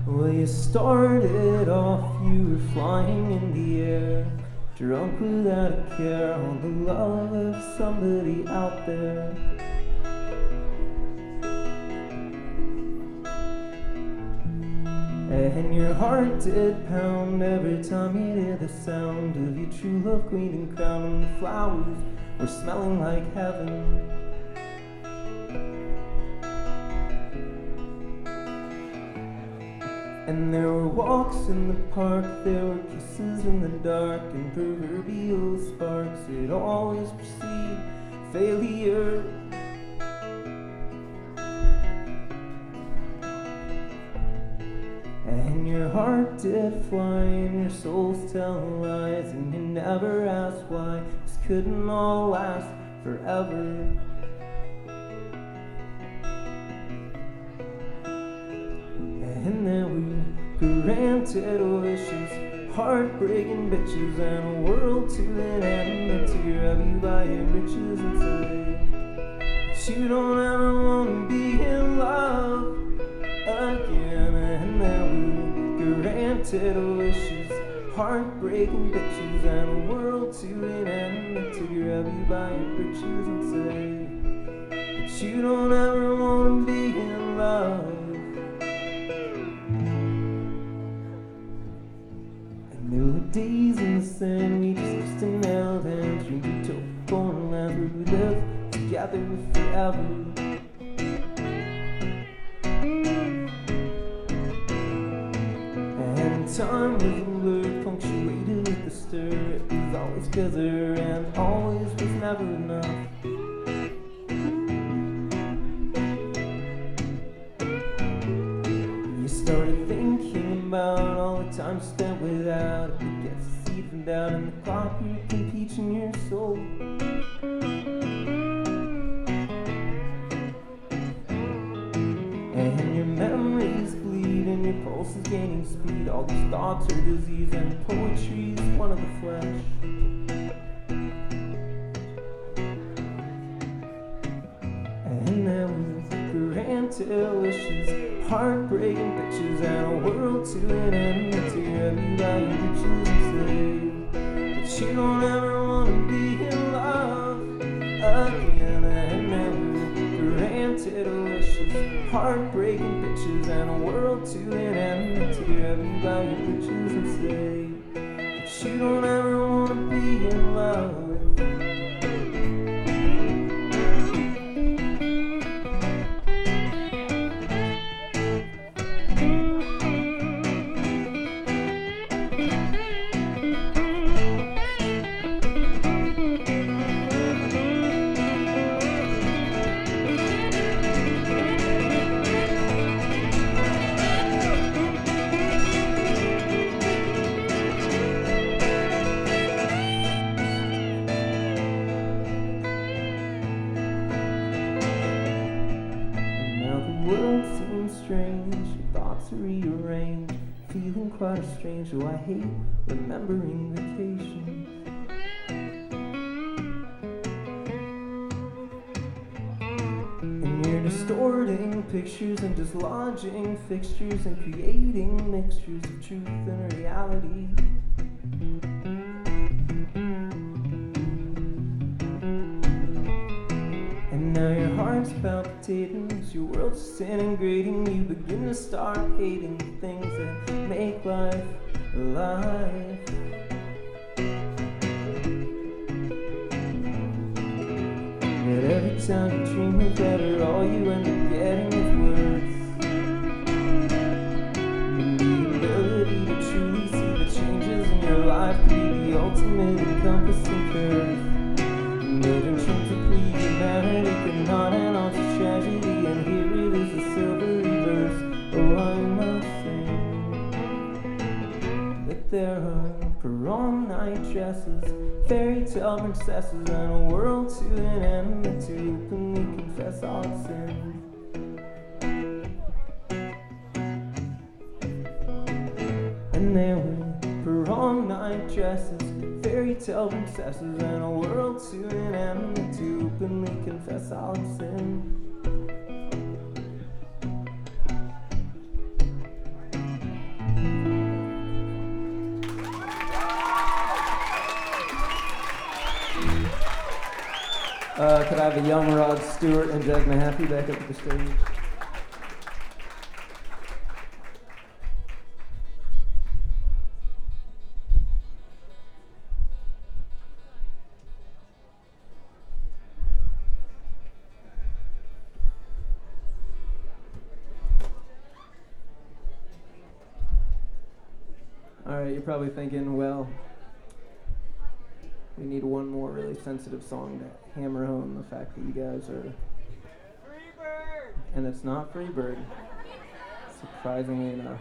Well, you started off, you were flying in the air, drunk without a care on the love of somebody out there. And your heart did pound every time you hear the sound of your true love queen and crown, and the flowers were smelling like heaven. And there were walks in the park, there were kisses in the dark, and proverbial sparks that always precede failure. And your heart did fly, and your soul's telling lies, and you never asked why this couldn't all last forever. And then we granted wishes, heartbreaking bitches, and a world to an end to grab you by your riches and say that you don't ever want to be in love again. And then we granted wishes, heartbreaking bitches, and a world to an end to grab you by your riches and say that you don't ever want to be in love. There were days in the sand, we just kissed and held hands, drinking Toblerone and Lambert. We lived together forever. And time was a blur, punctuated with the stir. It was always together and always was never enough. You started thinking about all the time spent without it. It gets the seed from down in the concrete, competing your soul. And your memories bleed, and your pulse is gaining speed. All these thoughts are disease, and poetry's one of the flesh. And there was granted wishes, heartbreaking bitches, and a world to an end to grab you by your riches and say that you don't ever want to be in love again. And never granted wishes, heartbreaking bitches, and a world to an end to grab you by your riches and say that you don't ever want to be in love. The world seems strange, your thoughts are rearranged, feeling quite strange. Oh, I hate remembering vacations. And you're distorting pictures and dislodging fixtures and creating mixtures of truth and reality. And now your heart's palpitating as your world's disintegrating. You begin to start hating the things that make life alive. Yet every time you dream of better, all you end up getting is words. And the ability to truly see the changes in your life can be the ultimate encompassing curve. But intrinsically humanity cannot end on such tragedy, and here it is, a silvery verse. Oh, I must sing that there are prom night dresses, fairy tale princesses, and a world to an end to openly confess all sins. And there were prom night dresses, fairy tale princesses, and a world to an end to openly confess all sin. Could I have a young Rod Stewart and Jag Mahaffey back up to the stage? Alright, you're probably thinking, well, we need one more really sensitive song to hammer home the fact that you guys are... Freebird! And it's not Freebird, surprisingly enough.